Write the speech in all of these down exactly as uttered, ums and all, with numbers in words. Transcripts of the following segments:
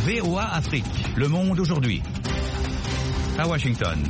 V O A Afrique. Le monde aujourd'hui. À Washington.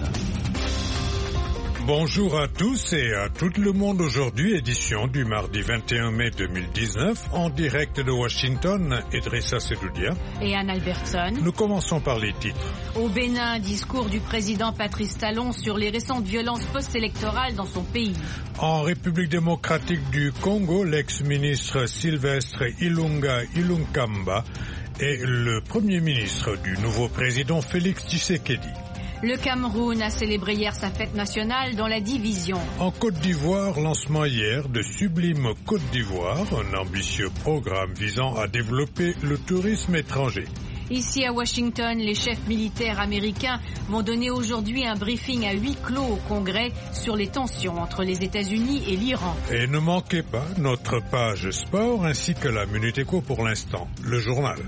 Bonjour à tous et à tout le monde aujourd'hui, édition du mardi vingt et un mai deux mille dix-neuf, en direct de Washington, Idrissa Sedoudia et Anne Albertson. Nous commençons par les titres. Au Bénin, discours du président Patrice Talon sur les récentes violences post-électorales dans son pays. En République démocratique du Congo, l'ex-ministre Sylvestre Ilunga Ilunkamba est le premier ministre du nouveau président Félix Tshisekedi. Le Cameroun a célébré hier sa fête nationale dans la division. En Côte d'Ivoire, lancement hier de Sublime Côte d'Ivoire, un ambitieux programme visant à développer le tourisme étranger. Ici à Washington, les chefs militaires américains vont donner aujourd'hui un briefing à huis clos au Congrès sur les tensions entre les États-Unis et l'Iran. Et ne manquez pas notre page sport ainsi que la Minute Éco pour l'instant, le journal.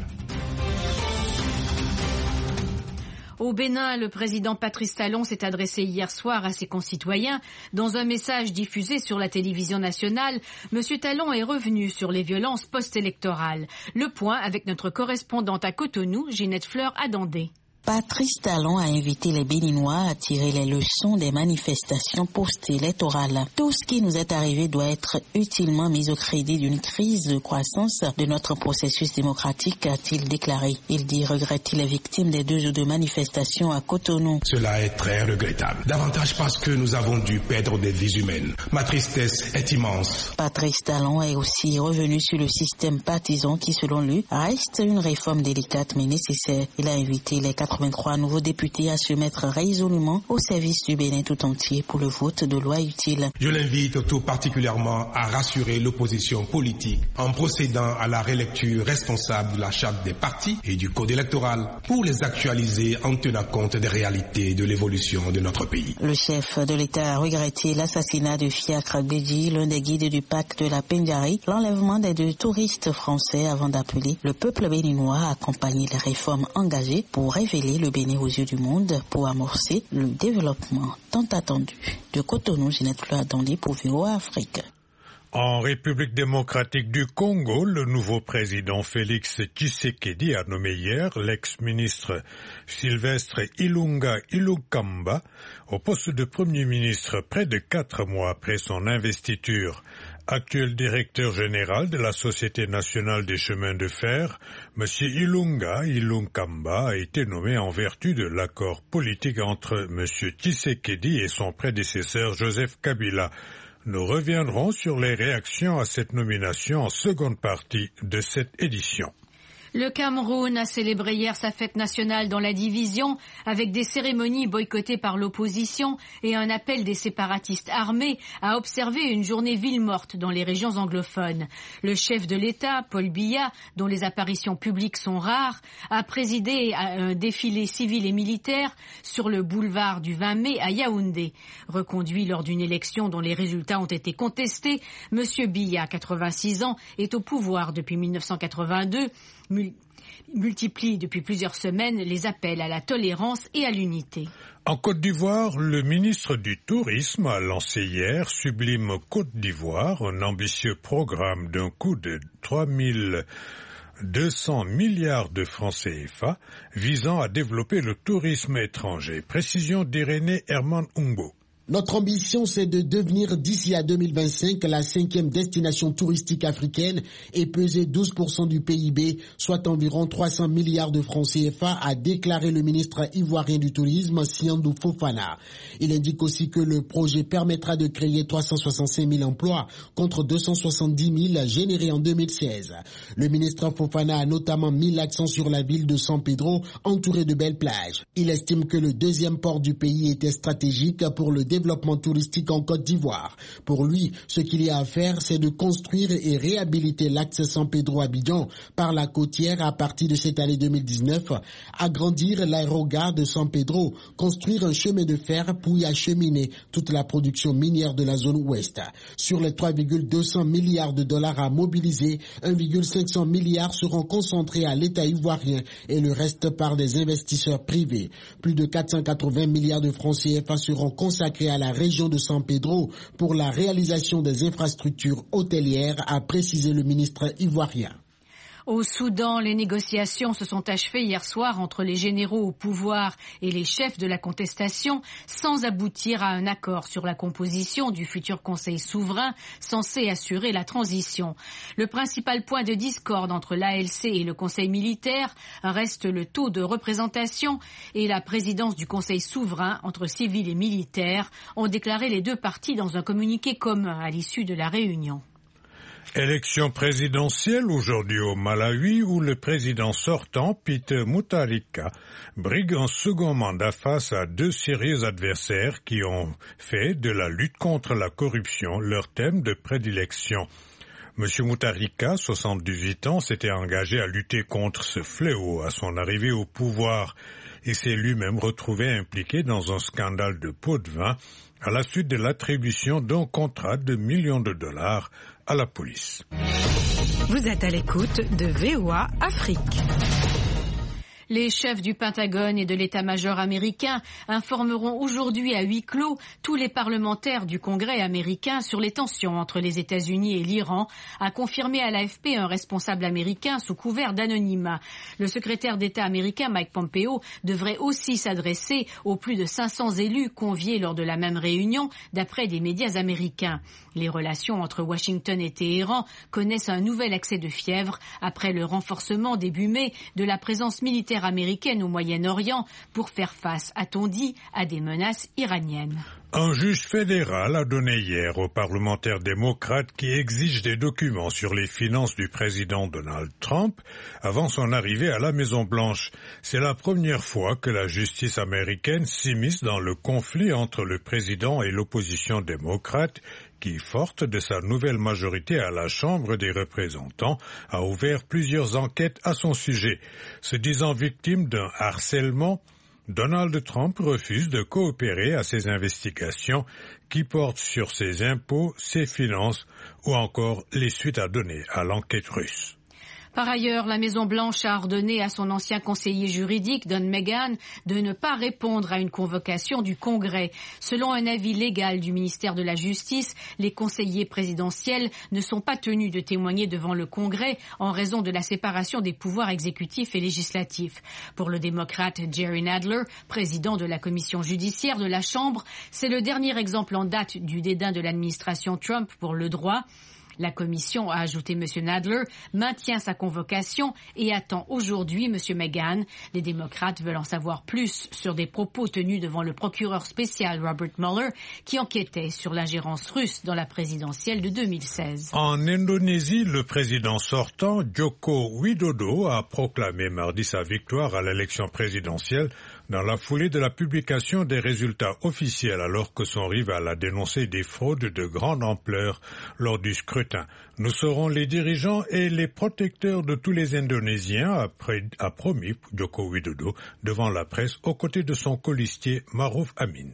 Au Bénin, le président Patrice Talon s'est adressé hier soir à ses concitoyens. Dans un message diffusé sur la télévision nationale, M. Talon est revenu sur les violences post-électorales. Le point avec notre correspondante à Cotonou, Ginette Fleur-Adandé. Patrice Talon a invité les Béninois à tirer les leçons des manifestations post-électorales. Tout ce qui nous est arrivé doit être utilement mis au crédit d'une crise de croissance de notre processus démocratique, a-t-il déclaré. Il dit regretter les victimes des deux jours de manifestations à Cotonou. Cela est très regrettable. Davantage parce que nous avons dû perdre des vies humaines. Ma tristesse est immense. Patrice Talon est aussi revenu sur le système partisan qui, selon lui, reste une réforme délicate mais nécessaire. Il a invité les quatre-vingt-trois nouveaux députés à se mettre résolument au service du Bénin tout entier pour le vote de loi utile. Je l'invite tout particulièrement à rassurer l'opposition politique en procédant à la relecture responsable de la charte des partis et du code électoral pour les actualiser en tenant compte des réalités de l'évolution de notre pays. Le chef de l'État a regretté l'assassinat de Fiacre Bédi, l'un des guides du parc de la Pendjari, l'enlèvement des deux touristes français avant d'appeler le peuple béninois à accompagner les réformes engagées pour révéler le Bénin aux yeux du monde pour amorcer le développement tant attendu. De Cotonou, Ginette Fleur-Adandé pour V O A Afrique. En République démocratique du Congo, le nouveau président Félix Tshisekedi a nommé hier l'ex-ministre Sylvestre Ilunga Ilunkamba au poste de premier ministre près de quatre mois après son investiture. Actuel directeur général de la Société nationale des chemins de fer, M. Ilunga Ilunkamba a été nommé en vertu de l'accord politique entre M. Tshisekedi et son prédécesseur Joseph Kabila. Nous reviendrons sur les réactions à cette nomination en seconde partie de cette édition. Le Cameroun a célébré hier sa fête nationale dans la division avec des cérémonies boycottées par l'opposition et un appel des séparatistes armés à observer une journée ville morte dans les régions anglophones. Le chef de l'État, Paul Biya, dont les apparitions publiques sont rares, a présidé un défilé civil et militaire sur le boulevard du vingt mai à Yaoundé. Reconduit lors d'une élection dont les résultats ont été contestés, M. Biya, quatre-vingt-six ans, est au pouvoir depuis mille neuf cent quatre-vingt-deux, multiplie depuis plusieurs semaines les appels à la tolérance et à l'unité. En Côte d'Ivoire, le ministre du Tourisme a lancé hier Sublime Côte d'Ivoire, un ambitieux programme d'un coût de trois mille deux cents milliards de francs C F A visant à développer le tourisme étranger. Précision d'Irénée Herman Umbo. Notre ambition, c'est de devenir d'ici à deux mille vingt-cinq la cinquième destination touristique africaine et peser douze pour cent du P I B, soit environ trois cents milliards de francs C F A, a déclaré le ministre ivoirien du Tourisme, Siandou Fofana. Il indique aussi que le projet permettra de créer trois cent soixante-cinq mille emplois contre deux cent soixante-dix mille générés en deux mille seize. Le ministre Fofana a notamment mis l'accent sur la ville de San Pedro, entourée de belles plages. Il estime que le deuxième port du pays était stratégique pour le développement développement touristique en Côte d'Ivoire. Pour lui, ce qu'il y a à faire, c'est de construire et réhabiliter l'axe San Pedro-Abidjan par la côtière à partir de cette année deux mille dix-neuf, agrandir l'aérogare de San Pedro, construire un chemin de fer pour y acheminer toute la production minière de la zone ouest. Sur les trois virgule deux cents milliards de dollars à mobiliser, un virgule cinq cents milliards seront concentrés à l'État ivoirien et le reste par des investisseurs privés. Plus de quatre cent quatre-vingts milliards de francs C F A seront consacrés à la région de San Pedro pour la réalisation des infrastructures hôtelières, a précisé le ministre ivoirien. Au Soudan, les négociations se sont achevées hier soir entre les généraux au pouvoir et les chefs de la contestation, sans aboutir à un accord sur la composition du futur Conseil souverain censé assurer la transition. Le principal point de discorde entre l'A L C et le Conseil militaire reste le taux de représentation et la présidence du Conseil souverain entre civils et militaires, ont déclaré les deux parties dans un communiqué commun à l'issue de la réunion. Élection présidentielle aujourd'hui au Malawi où le président sortant, Peter Mutharika, brigue un second mandat face à deux sérieux adversaires qui ont fait de la lutte contre la corruption leur thème de prédilection. Monsieur Mutharika, soixante-dix-huit ans, s'était engagé à lutter contre ce fléau à son arrivée au pouvoir et s'est lui-même retrouvé impliqué dans un scandale de pot de vin à la suite de l'attribution d'un contrat de millions de dollars à la police. Vous êtes à l'écoute de V O A Afrique. Les chefs du Pentagone et de l'état-major américain informeront aujourd'hui à huis clos tous les parlementaires du Congrès américain sur les tensions entre les États-Unis et l'Iran, a confirmé à l'A F P un responsable américain sous couvert d'anonymat. Le secrétaire d'État américain Mike Pompeo devrait aussi s'adresser aux plus de cinq cents élus conviés lors de la même réunion, d'après des médias américains. Les relations entre Washington et Téhéran connaissent un nouvel accès de fièvre après le renforcement début mai de la présence militaire américaine au Moyen-Orient pour faire face, a-t-on dit, à des menaces iraniennes. Un juge fédéral a donné hier aux parlementaires démocrates qui exigent des documents sur les finances du président Donald Trump avant son arrivée à la Maison-Blanche. C'est la première fois que la justice américaine s'immisce dans le conflit entre le président et l'opposition démocrate qui, forte de sa nouvelle majorité à la Chambre des représentants, a ouvert plusieurs enquêtes à son sujet. Se disant victime d'un harcèlement, Donald Trump refuse de coopérer à ces investigations qui portent sur ses impôts, ses finances ou encore les suites à donner à l'enquête russe. Par ailleurs, la Maison-Blanche a ordonné à son ancien conseiller juridique, Don McGahn, de ne pas répondre à une convocation du Congrès. Selon un avis légal du ministère de la Justice, les conseillers présidentiels ne sont pas tenus de témoigner devant le Congrès en raison de la séparation des pouvoirs exécutifs et législatifs. Pour le démocrate Jerry Nadler, président de la commission judiciaire de la Chambre, c'est le dernier exemple en date du dédain de l'administration Trump pour le droit. La commission, a ajouté M. Nadler, maintient sa convocation et attend aujourd'hui M. McGahn. Les démocrates veulent en savoir plus sur des propos tenus devant le procureur spécial Robert Mueller qui enquêtait sur l'ingérence russe dans la présidentielle de deux mille seize. En Indonésie, le président sortant, Joko Widodo, a proclamé mardi sa victoire à l'élection présidentielle dans la foulée de la publication des résultats officiels alors que son rival a dénoncé des fraudes de grande ampleur lors du scrutin. Nous serons les dirigeants et les protecteurs de tous les Indonésiens, a, pré- a promis Joko Widodo devant la presse aux côtés de son colistier Maruf Amin.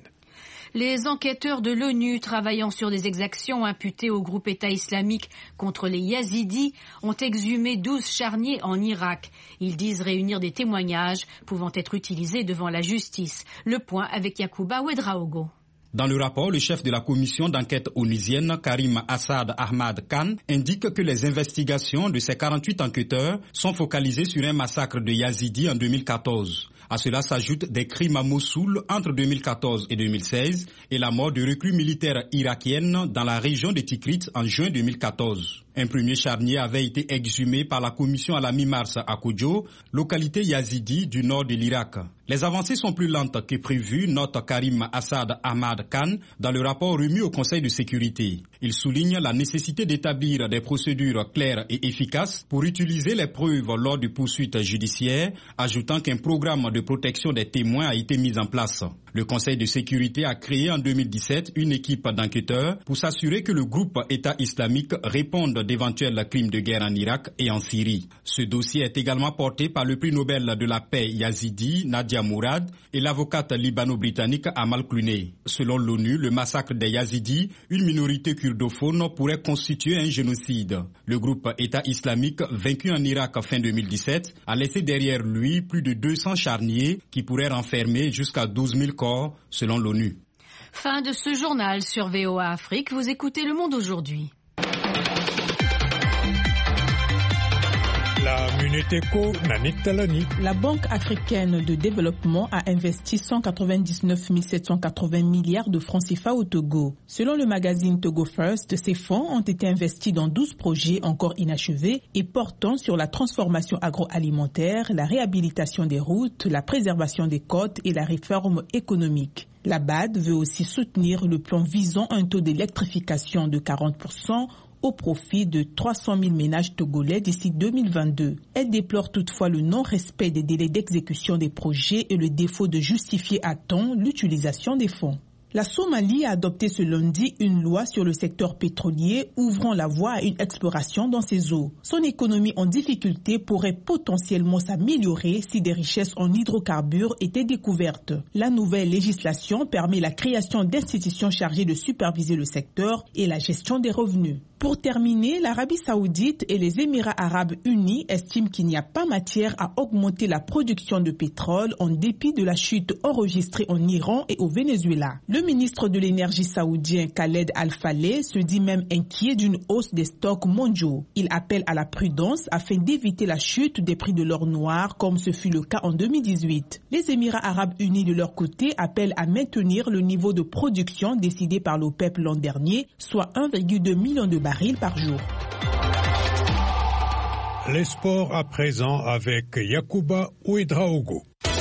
Les enquêteurs de l'ONU travaillant sur des exactions imputées au groupe État islamique contre les Yazidis ont exhumé douze charniers en Irak. Ils disent réunir des témoignages pouvant être utilisés devant la justice. Le point avec Yacouba Ouedraogo. Dans le rapport, le chef de la commission d'enquête onusienne, Karim Assad Ahmad Khan, indique que les investigations de ces quarante-huit enquêteurs sont focalisées sur un massacre de Yazidis en deux mille quatorze. À cela s'ajoutent des crimes à Mossoul entre deux mille quatorze et deux mille seize et la mort de recrues militaires irakiennes dans la région de Tikrit en juin deux mille quatorze. Un premier charnier avait été exhumé par la commission à la mi-mars à Kodjo, localité yazidi du nord de l'Irak. Les avancées sont plus lentes que prévu, note Karim Assad Ahmad Khan dans le rapport remis au Conseil de sécurité. Il souligne la nécessité d'établir des procédures claires et efficaces pour utiliser les preuves lors de poursuites judiciaires, ajoutant qu'un programme de protection des témoins a été mis en place. Le Conseil de sécurité a créé en deux mille dix-sept une équipe d'enquêteurs pour s'assurer que le groupe État islamique réponde d'éventuels crimes de guerre en Irak et en Syrie. Ce dossier est également porté par le prix Nobel de la paix yazidi Nadia Mourad et l'avocate libano-britannique Amal Clooney. Selon l'ONU, le massacre des Yazidis, une minorité kurdophone, pourrait constituer un génocide. Le groupe État islamique, vaincu en Irak fin deux mille dix-sept, a laissé derrière lui plus de deux cents charniers qui pourraient renfermer jusqu'à douze mille corps, selon l'ONU. Fin de ce journal sur V O A Afrique. Vous écoutez Le Monde aujourd'hui. La Neteko Nanit Talani. La Banque africaine de développement a investi cent quatre-vingt-dix-neuf mille sept cent quatre-vingts milliards de francs C F A au Togo. Selon le magazine Togo First, ces fonds ont été investis dans douze projets encore inachevés et portant sur la transformation agroalimentaire, la réhabilitation des routes, la préservation des côtes et la réforme économique. La B A D veut aussi soutenir le plan visant un taux d'électrification de quarante pour cent au profit de trois cent mille ménages togolais d'ici deux mille vingt-deux. Elle déplore toutefois le non-respect des délais d'exécution des projets et le défaut de justifier à temps l'utilisation des fonds. La Somalie a adopté ce lundi une loi sur le secteur pétrolier ouvrant la voie à une exploration dans ses eaux. Son économie en difficulté pourrait potentiellement s'améliorer si des richesses en hydrocarbures étaient découvertes. La nouvelle législation permet la création d'institutions chargées de superviser le secteur et la gestion des revenus. Pour terminer, l'Arabie saoudite et les Émirats arabes unis estiment qu'il n'y a pas matière à augmenter la production de pétrole en dépit de la chute enregistrée en Iran et au Venezuela. Le ministre de l'énergie saoudien Khaled Al-Faleh se dit même inquiet d'une hausse des stocks mondiaux. Il appelle à la prudence afin d'éviter la chute des prix de l'or noir comme ce fut le cas en deux mille dix-huit. Les Émirats arabes unis de leur côté appellent à maintenir le niveau de production décidé par l'OPEP l'an dernier, soit un virgule deux million de barils par jour. Les sports à présent avec Yacouba Ouedraogo.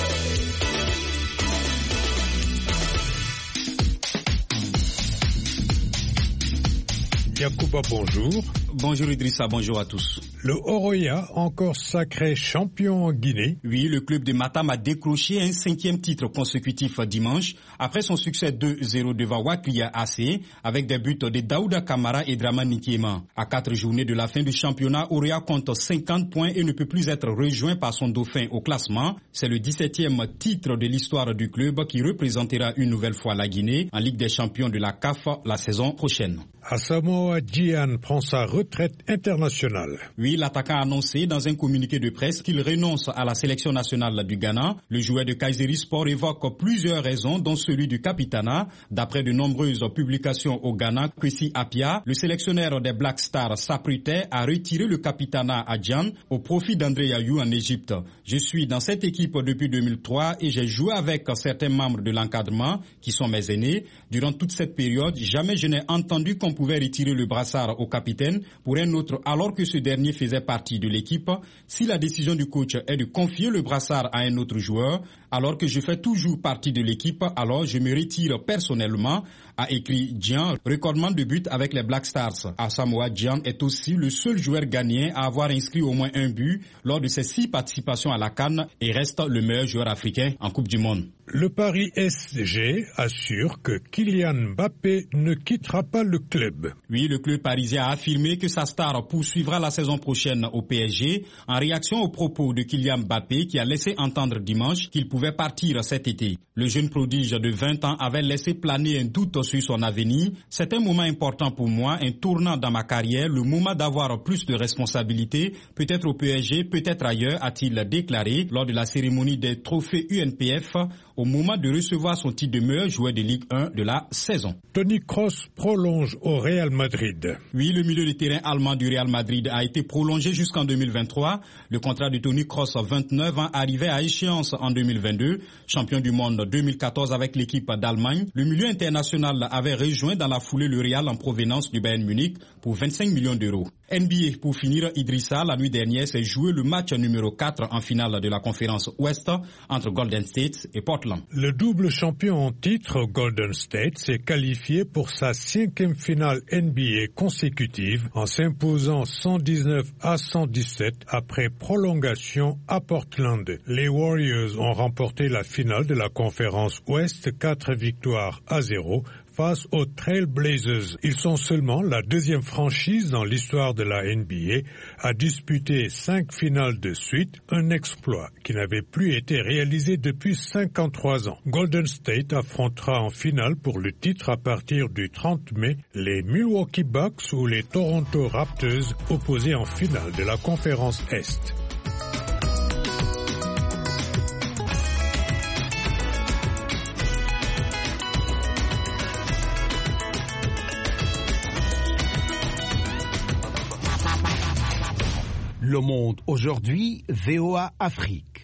Yacouba, bonjour. Bonjour Idrissa, bonjour à tous. Le Oroya, encore sacré champion en Guinée. Oui, le club de Matam a décroché un cinquième titre consécutif dimanche après son succès deux zéro devant Waklia A C avec des buts de Daouda Kamara et Draman Nkiema. À quatre journées de la fin du championnat, Oroya compte cinquante points et ne peut plus être rejoint par son dauphin au classement. C'est le dix-septième titre de l'histoire du club qui représentera une nouvelle fois la Guinée en Ligue des champions de la C A F la saison prochaine. Asamoah Gyan prend sa retraite internationale. Oui, l'attaquant a annoncé dans un communiqué de presse qu'il renonce à la sélection nationale du Ghana. Le joueur de Kayseri-Sport évoque plusieurs raisons, dont celui du capitana. D'après de nombreuses publications au Ghana, Kwesi Appiah, le sélectionneur des Black Stars, s'apprêtait à retirer le capitana à Gyan au profit d'André Yayou en Égypte. Je suis dans cette équipe depuis deux mille trois et j'ai joué avec certains membres de l'encadrement qui sont mes aînés. Durant toute cette période, jamais je n'ai entendu qu'on pouvait retirer le brassard au capitaine pour un autre alors que ce dernier faisait partie de l'équipe. Si la décision du coach est de confier le brassard à un autre joueur, alors que je fais toujours partie de l'équipe, alors je me retire personnellement, a écrit Gyan, recordman de but avec les Black Stars. Asamoah Gyan est aussi le seul joueur ghanéen à avoir inscrit au moins un but lors de ses six participations à la CAN et reste le meilleur joueur africain en Coupe du Monde. Le Paris S G assure que Kylian Mbappé ne quittera pas le club. Oui, le club parisien a affirmé que sa star poursuivra la saison prochaine au P S G en réaction aux propos de Kylian Mbappé qui a laissé entendre dimanche qu'il pouvait partir cet été. Le jeune prodige de vingt ans avait laissé planer un doute sur son avenir. C'est un moment important pour moi, un tournant dans ma carrière, le moment d'avoir plus de responsabilités, peut-être au P S G, peut-être ailleurs, a-t-il déclaré lors de la cérémonie des trophées U N P F au moment de recevoir son titre de meilleur joueur de Ligue un de la saison. Toni Kroos prolonge au Real Madrid. Oui, le milieu de terrain allemand du Real Madrid a été prolongé jusqu'en deux mille vingt-trois. Le contrat de Toni Kroos, vingt-neuf ans, arrivait à échéance en deux mille vingt-deux. Champion du monde deux mille quatorze avec l'équipe d'Allemagne, le milieu international avait rejoint dans la foulée le Real en provenance du Bayern Munich pour vingt-cinq millions d'euros. N B A, pour finir, Idrissa, la nuit dernière, s'est joué le match numéro quatre en finale de la conférence Ouest entre Golden State et Portland. Le double champion en titre, Golden State, s'est qualifié pour sa cinquième finale N B A consécutive en s'imposant cent dix-neuf à cent dix-sept après prolongation à Portland. Les Warriors ont remporté la finale de la conférence Ouest, quatre victoires à zéro. Face aux Trail Blazers. Ils sont seulement la deuxième franchise dans l'histoire de la N B A à disputer cinq finales de suite, un exploit qui n'avait plus été réalisé depuis cinquante-trois ans. Golden State affrontera en finale pour le titre à partir du trente mai les Milwaukee Bucks ou les Toronto Raptors opposés en finale de la conférence Est. Le Monde aujourd'hui, V O A Afrique.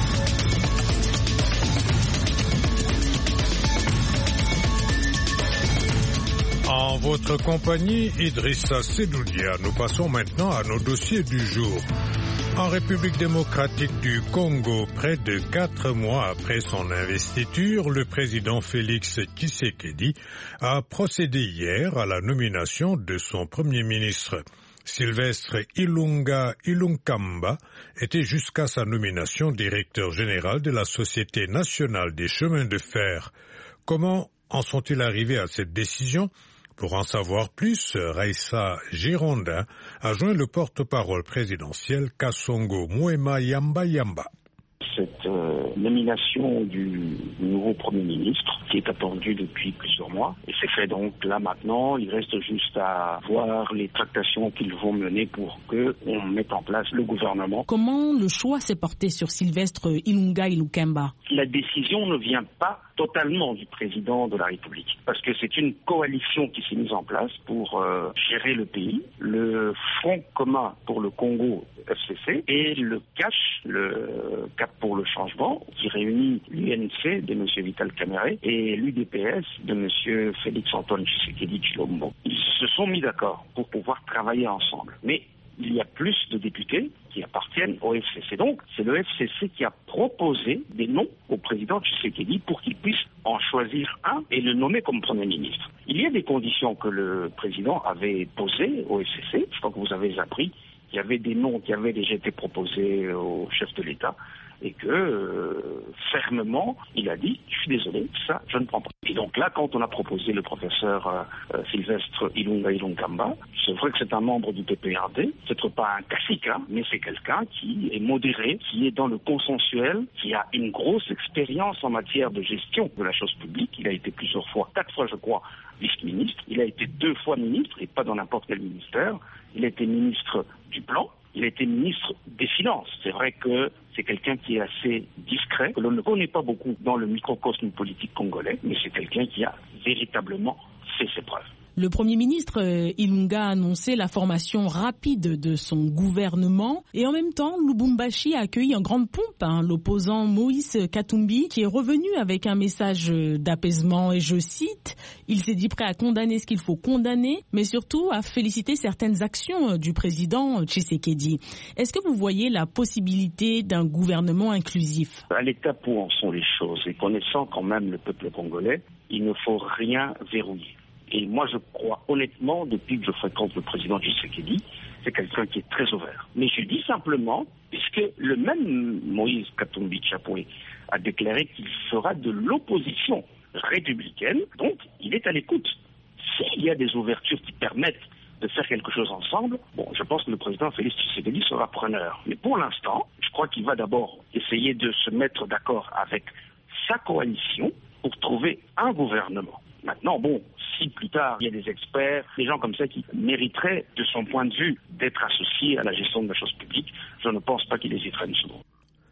En votre compagnie, Idrissa Sedoudia, nous passons maintenant à nos dossiers du jour. En République démocratique du Congo, près de quatre mois après son investiture, le président Félix Tshisekedi a procédé hier à la nomination de son premier ministre. Sylvestre Ilunga Ilunkamba était jusqu'à sa nomination directeur général de la Société nationale des chemins de fer. Comment en sont-ils arrivés à cette décision ? Pour en savoir plus, Raissa Gironda a joint le porte-parole présidentiel Kasongo Moema Yamba Yamba. Cette euh, nomination du nouveau Premier ministre qui est attendue depuis plusieurs mois et c'est fait donc là maintenant, il reste juste à voir les tractations qu'ils vont mener pour qu'on mette en place le gouvernement. Comment le choix s'est porté sur Sylvestre Ilunga Ilunkamba ? La décision ne vient pas totalement du président de la République parce que c'est une coalition qui s'est mise en place pour euh, gérer le pays, le Front commun pour le Congo F C C et le C A C H, le Cap pour le changement, qui réunit l'U N C de M. Vital Kamerhe et l'U D P S de M. Félix-Antoine Tshisekedi Tshilombo. Ils se sont mis d'accord pour pouvoir travailler ensemble. Mais il y a plus de députés qui appartiennent au F C C. Donc, c'est le F C C qui a proposé des noms au président Tshisekedi pour qu'il puisse en choisir un et le nommer comme Premier ministre. Il y a des conditions que le président avait posées au F C C. Je crois que vous avez appris qu'il y avait des noms qui avaient déjà été proposés au chef de l'État et que, euh, fermement, il a dit « je suis désolé, ça, je ne prends pas ». Et donc là, quand on a proposé le professeur euh, Sylvestre Ilunga Ilunkamba, c'est vrai que c'est un membre du P P R D, peut-être pas un cacique, hein, mais c'est quelqu'un qui est modéré, qui est dans le consensuel, qui a une grosse expérience en matière de gestion de la chose publique. Il a été plusieurs fois, quatre fois je crois, vice-ministre. Il a été deux fois ministre, et pas dans n'importe quel ministère. Il a été ministre du Plan. Il a été ministre des Finances. C'est vrai que c'est quelqu'un qui est assez discret, que l'on ne connaît pas beaucoup dans le microcosme politique congolais, mais c'est quelqu'un qui a véritablement fait ses preuves. Le Premier ministre Ilunga a annoncé la formation rapide de son gouvernement et en même temps, Lubumbashi a accueilli en grande pompe hein, l'opposant Moïse Katumbi qui est revenu avec un message d'apaisement et je cite, il s'est dit prêt à condamner ce qu'il faut condamner, mais surtout à féliciter certaines actions du président Tshisekedi. Est-ce que vous voyez la possibilité d'un gouvernement inclusif ? À l'étape où en sont les choses et connaissant quand même le peuple congolais, il ne faut rien verrouiller. Et moi, je crois honnêtement, depuis que je fréquente le président Tshisekedi, c'est quelqu'un qui est très ouvert. Mais je dis simplement, puisque le même Moïse Katumbi Tshapoué a déclaré qu'il fera de l'opposition républicaine, donc il est à l'écoute. S'il y a des ouvertures qui permettent de faire quelque chose ensemble, bon, je pense que le président Félix Tshisekedi sera preneur. Mais pour l'instant, je crois qu'il va d'abord essayer de se mettre d'accord avec sa coalition pour trouver un gouvernement. Maintenant, bon, si plus tard il y a des experts, des gens comme ça qui mériteraient, de son point de vue, d'être associés à la gestion de la chose publique, je ne pense pas qu'il hésiterait une seconde.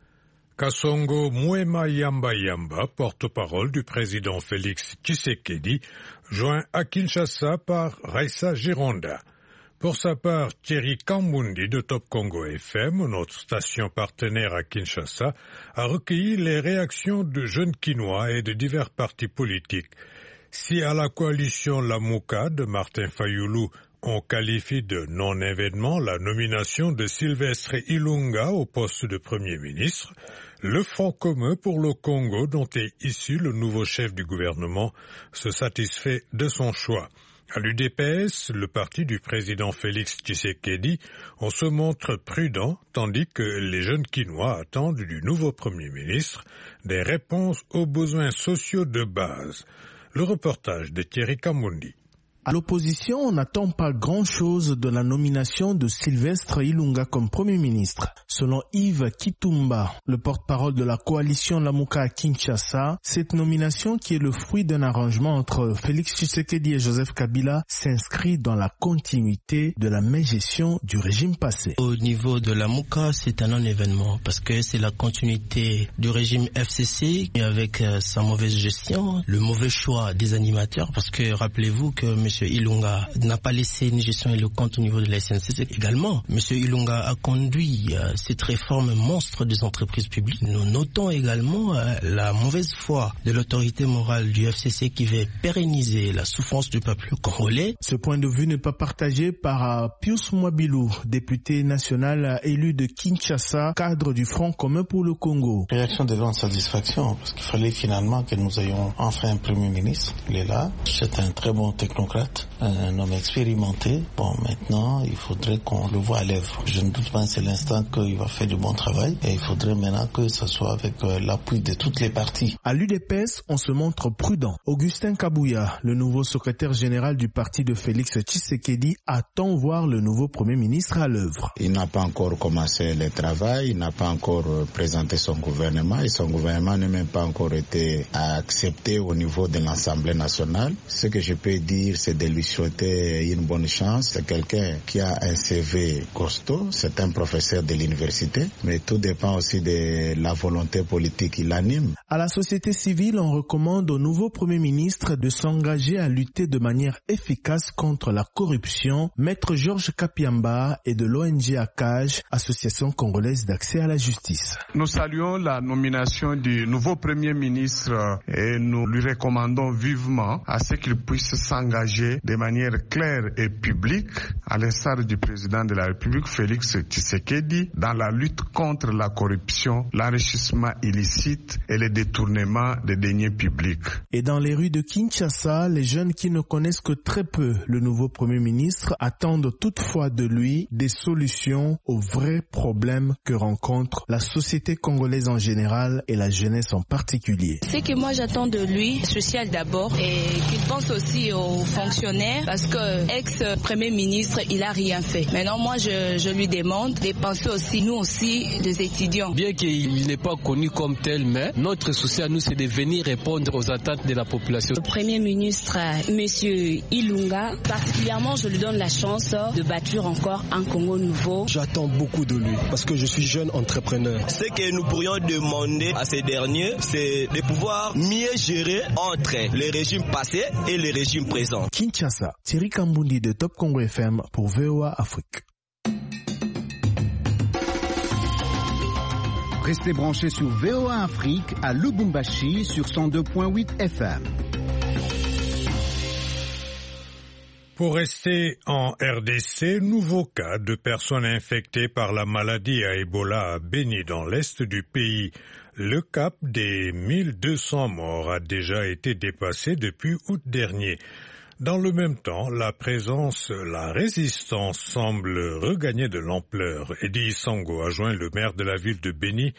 Kasongo Moema Yamba Yamba, porte-parole du président Félix Tshisekedi, joint à Kinshasa par Raissa Gironda. Pour sa part, Thierry Kambundi de Top Congo F M, notre station partenaire à Kinshasa, a recueilli les réactions de jeunes Kinois et de divers partis politiques. Si à la coalition Lamuka de Martin Fayoulou, on qualifie de non-événement la nomination de Sylvestre Ilunga au poste de Premier ministre, le Front commun pour le Congo, dont est issu le nouveau chef du gouvernement, se satisfait de son choix. À l'U D P S, le parti du président Félix Tshisekedi, on se montre prudent, tandis que les jeunes Kinois attendent du nouveau Premier ministre des réponses aux besoins sociaux de base. Le reportage de Thierry Kambundi. À l'opposition, on n'attend pas grand-chose de la nomination de Sylvestre Ilunga comme Premier ministre. Selon Yves Kitumba, le porte-parole de la coalition Lamuka à Kinshasa, cette nomination, qui est le fruit d'un arrangement entre Félix Tshisekedi et Joseph Kabila, s'inscrit dans la continuité de la mégestion du régime passé. Au niveau de Lamuka, c'est un non-événement parce que c'est la continuité du régime F C C avec sa mauvaise gestion, le mauvais choix des animateurs parce que rappelez-vous que M. Ilunga n'a pas laissé une gestion éloquente au niveau de la S N C C également. M. Ilunga a conduit euh, cette réforme monstre des entreprises publiques. Nous notons également euh, la mauvaise foi de l'autorité morale du F C C qui veut pérenniser la souffrance du peuple congolais. Ce point de vue n'est pas partagé par euh, Pius Mwabilou, député national élu de Kinshasa, cadre du Front commun pour le Congo. Réaction de grande satisfaction, parce qu'il fallait finalement que nous ayons enfin un Premier ministre. Il est là, c'est un très bon technocrate, un homme expérimenté. Bon, maintenant, il faudrait qu'on le voie à l'œuvre. Je ne doute pas un seul instant qu'il va faire du bon travail, et il faudrait maintenant que ce soit avec euh, l'appui de toutes les parties. À l'U D P S, on se montre prudent. Augustin Kabouya, le nouveau secrétaire général du parti de Félix Tshisekedi, attend voir le nouveau Premier ministre à l'œuvre. Il n'a pas encore commencé le travail, il n'a pas encore présenté son gouvernement, et son gouvernement n'a même pas encore été accepté au niveau de l'Assemblée nationale. Ce que je peux dire, c'est de lui souhaiter une bonne chance. C'est quelqu'un qui a un C V costaud, c'est un professeur de l'université, mais tout dépend aussi de la volonté politique qui l'anime. À la société civile, on recommande au nouveau Premier ministre de s'engager à lutter de manière efficace contre la corruption. Maître Georges Kapiamba et de l'O N G A C A J, Association congolaise d'accès à la justice. Nous saluons la nomination du nouveau Premier ministre et nous lui recommandons vivement à ce qu'il puisse s'engager de manière claire et publique, à l'instar du président de la République, Félix Tshisekedi, dans la lutte contre la corruption, l'enrichissement illicite et le détournement des deniers publics. Et dans les rues de Kinshasa, les jeunes qui ne connaissent que très peu le nouveau Premier ministre attendent toutefois de lui des solutions aux vrais problèmes que rencontre la société congolaise en général et la jeunesse en particulier. Ce que moi j'attends de lui, social d'abord, et qu'il pense aussi aux fonctionnaires, parce que ex-premier ministre, il a rien fait. Maintenant, moi je, je lui demande de penser aussi, nous aussi, les étudiants. Bien qu'il n'est pas connu comme tel, mais notre souci à nous, c'est de venir répondre aux attentes de la population. Le Premier ministre, Monsieur Ilunga, particulièrement, je lui donne la chance de bâtir encore un Congo nouveau. J'attends beaucoup de lui, parce que je suis jeune entrepreneur. Ce que nous pourrions demander à ces derniers, c'est de pouvoir mieux gérer entre les régimes passés et les régimes présents. Kinshasa, Thierry Kambundi de Top Congo F M pour V O A Afrique. Restez branchés sur V O A Afrique à Lubumbashi sur cent deux virgule huit F M. Pour rester en R D C, nouveau cas de personnes infectées par la maladie à Ebola à Beni dans l'est du pays. Le cap des mille deux cents morts a déjà été dépassé depuis août dernier. Dans le même temps, la présence, la résistance semble regagner de l'ampleur. Eddie Sango a joint le maire de la ville de Beni,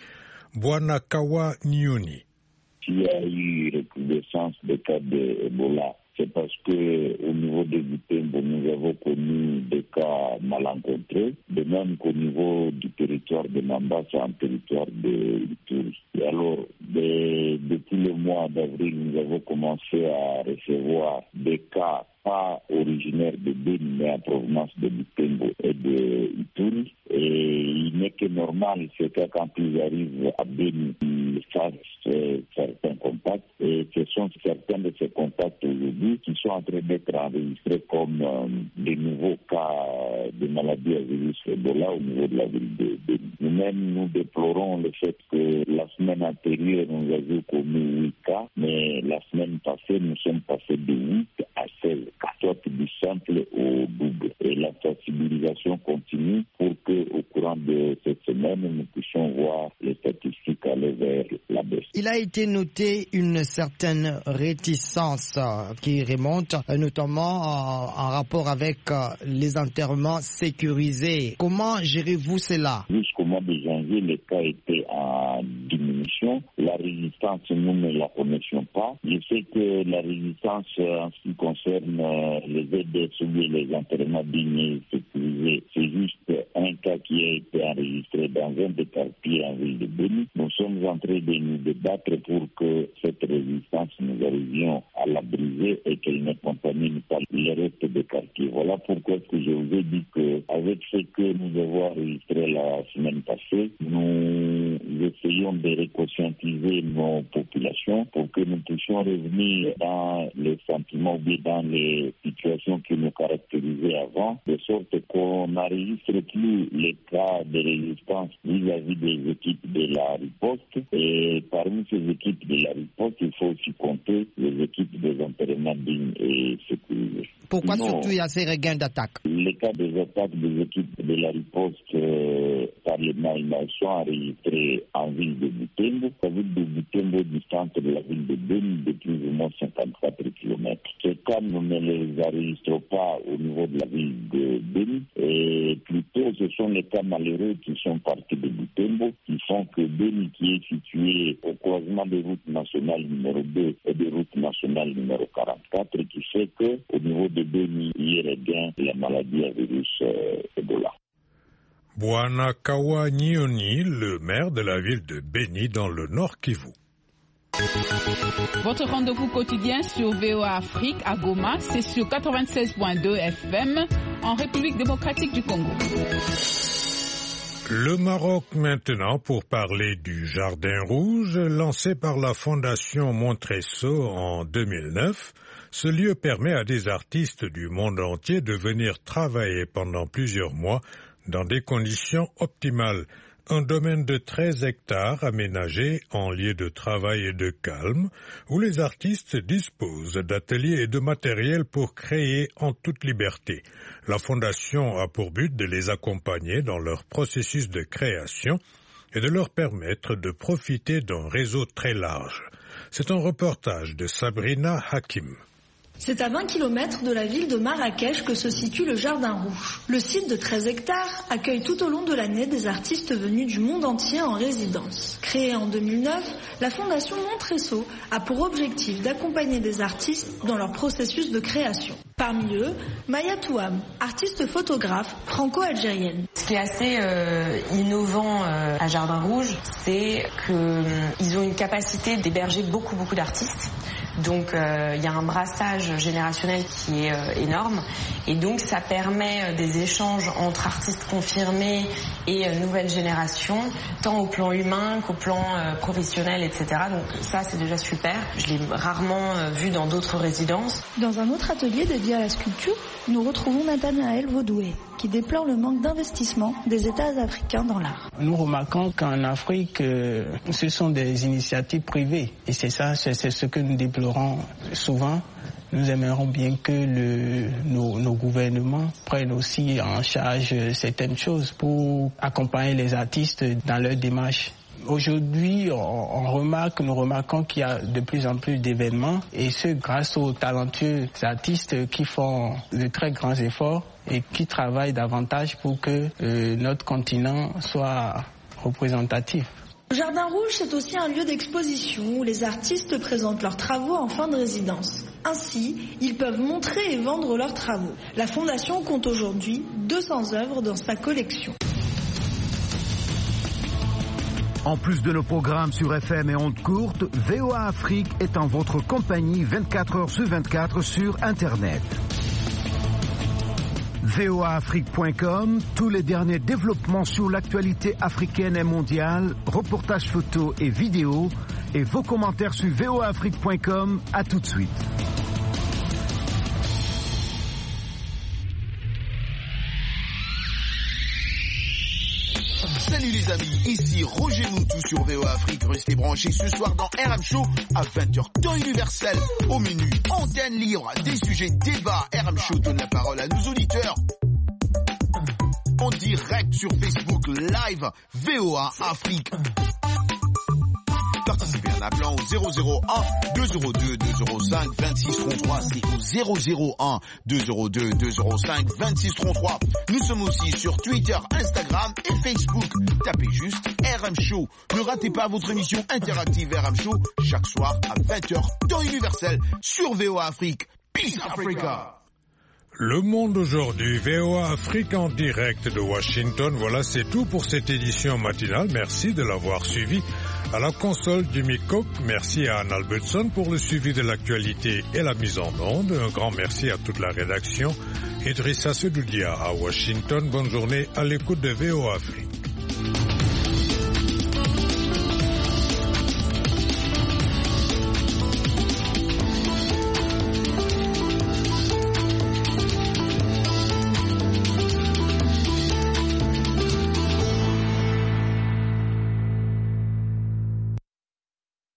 Bwanakawa Nyoni. Il y a eu recrudescence des cas d'Ebola. C'est parce que au niveau de Butembo, nous avons connu des cas malencontreux, de même qu'au niveau du territoire de Mambasa, en territoire de Ituri. Et alors, de, depuis le mois d'avril, nous avons commencé à recevoir des cas pas originaires de Beni, mais en provenance de Butembo et de Ituri. Et il n'est que normal, c'est que quand ils arrivent à Beni, ils fassent euh, certains contacts. Et ce sont certains de ces contacts aujourd'hui qui sont en train d'être enregistrés comme euh, des nouveaux cas de maladie à virus Ebola au niveau de la ville de Beni. Nous-mêmes, nous déplorons le fait que la semaine antérieure, nous avions connu huit cas, mais la semaine passée, nous sommes passés de huit à seize cas, soit du simple au double. Et la sensibilisation continue pour qu'au courant de cette semaine, nous puissions voir les statistiques aller vers la baisse. Il a été noté une certaine réticence euh, qui remonte euh, notamment euh, en rapport avec euh, les enterrements sécurisés. Comment gérez-vous cela? Jusqu'au mois de janvier, les cas étaient en diminution. La résistance, nous ne la connaissions pas. Je sais que la résistance euh, en ce qui concerne euh, les Z D S ou les enterrements dignes et sécurisés, c'est juste un cas qui a été enregistré dans un des quartiers en ville de Beni. Nous sommes en train de nous débattre pour que cette résistance, nous arrivions à la briser et qu'elle ne contamine pas les restes des quartiers. Voilà pourquoi que je vous ai dit qu'avec ce que nous avons enregistré la semaine passée, nous essayons de réconscientiser nos populations transition pour que nous puissions revenir dans les sentiments ou bien dans les situations qui nous caractérisaient avant, de sorte qu'on n'enregistre plus les cas de résistance vis-à-vis des équipes de la riposte. Et parmi ces équipes de la riposte, il faut aussi compter les équipes des enterrements dignes et sécurisés. Pourquoi Sinon, surtout il y a ces regains d'attaque? Les cas des attaques des équipes de la riposte euh, par les Maïmaïs sont enregistrés en ville de Butembo. La ville de Butembo distante de la ville de Beni de plus ou moins cinquante-quatre kilomètres. Ces cas, nous ne les enregistrons pas au niveau de la ville de Beni. Et plutôt, ce sont les cas malheureux qui sont partis de Butembo, qui font que Beni, qui est situé au croisement des routes nationales numéro deux et des routes nationales numéro quarante-quatre, qui fait que au niveau de Beni, il y a regain la maladie à virus euh, Ebola. Bwanakawa Nyoni, le maire de la ville de Beni dans le Nord Kivu. Votre rendez-vous quotidien sur V O A Afrique à Goma, c'est sur quatre-vingt-seize virgule deux F M en République démocratique du Congo. Le Maroc maintenant pour parler du Jardin Rouge lancé par la Fondation Montresso en deux mille neuf. Ce lieu permet à des artistes du monde entier de venir travailler pendant plusieurs mois dans des conditions optimales. Un domaine de treize hectares aménagé en lieu de travail et de calme, où les artistes disposent d'ateliers et de matériel pour créer en toute liberté. La Fondation a pour but de les accompagner dans leur processus de création et de leur permettre de profiter d'un réseau très large. C'est un reportage de Sabrina Hakim. C'est à vingt kilomètres de la ville de Marrakech que se situe le Jardin Rouge. Le site de treize hectares accueille tout au long de l'année des artistes venus du monde entier en résidence. Créée en deux mille neuf, la Fondation Montresso a pour objectif d'accompagner des artistes dans leur processus de création. Parmi eux, Maya Touam, artiste photographe franco-algérienne. Ce qui est assez euh, innovant euh, à Jardin Rouge, c'est qu'ils ont une capacité d'héberger beaucoup beaucoup d'artistes. Donc il euh, y a un brassage générationnel qui est euh, énorme et donc ça permet euh, des échanges entre artistes confirmés et euh, nouvelles générations, tant au plan humain qu'au plan euh, professionnel, et cetera. Donc ça c'est déjà super. Je l'ai rarement euh, vu dans d'autres résidences. Dans un autre atelier dédié à la sculpture, nous retrouvons Nathanaël Vaudoué, qui déplore le manque d'investissement des États africains dans l'art. Nous remarquons qu'en Afrique, euh, ce sont des initiatives privées et c'est ça, c'est, c'est ce que nous déplorons souvent. Nous aimerions bien que le, nos, nos gouvernements prennent aussi en charge certaines choses pour accompagner les artistes dans leur démarche. Aujourd'hui, on, on remarque, nous remarquons qu'il y a de plus en plus d'événements et ce grâce aux talentueux artistes qui font de très grands efforts et qui travaillent davantage pour que euh, notre continent soit représentatif. Le Jardin Rouge, c'est aussi un lieu d'exposition où les artistes présentent leurs travaux en fin de résidence. Ainsi, ils peuvent montrer et vendre leurs travaux. La Fondation compte aujourd'hui deux cents œuvres dans sa collection. En plus de nos programmes sur F M et ondes courtes, V O A Afrique est en votre compagnie vingt-quatre heures sur vingt-quatre sur Internet. V O A Afrique point com, tous les derniers développements sur l'actualité africaine et mondiale, reportages photos et vidéos, et vos commentaires sur V O A Afrique point com. À tout de suite. Salut les amis, ici Roger Moutou sur V O A Afrique. Restez branchés ce soir dans R M Show à vingt heures temps universel. Au menu, antenne libre, des sujets débats. R M Show donne la parole à nos auditeurs. En direct sur Facebook Live, V O A Afrique. Participez en appelant au zéro zéro un deux zéro deux deux zéro cinq vingt-six trente-trois. C'est au zéro zéro un deux zéro deux deux zéro cinq vingt-six trente-trois. Nous sommes aussi sur Twitter, Instagram et Facebook. Tapez juste R M Show. Ne ratez pas votre émission interactive R M Show chaque soir à vingt heures temps universel sur V O A Afrique. Peace Africa. Le Monde aujourd'hui, V O A Afrique en direct de Washington. Voilà, c'est tout pour cette édition matinale. Merci de l'avoir suivi. À la console, Jimmy Cook, merci à Anne Albertson pour le suivi de l'actualité et la mise en onde. Un grand merci à toute la rédaction. Idrissa Sedoudia à Washington. Bonne journée à l'écoute de V O A Afrique.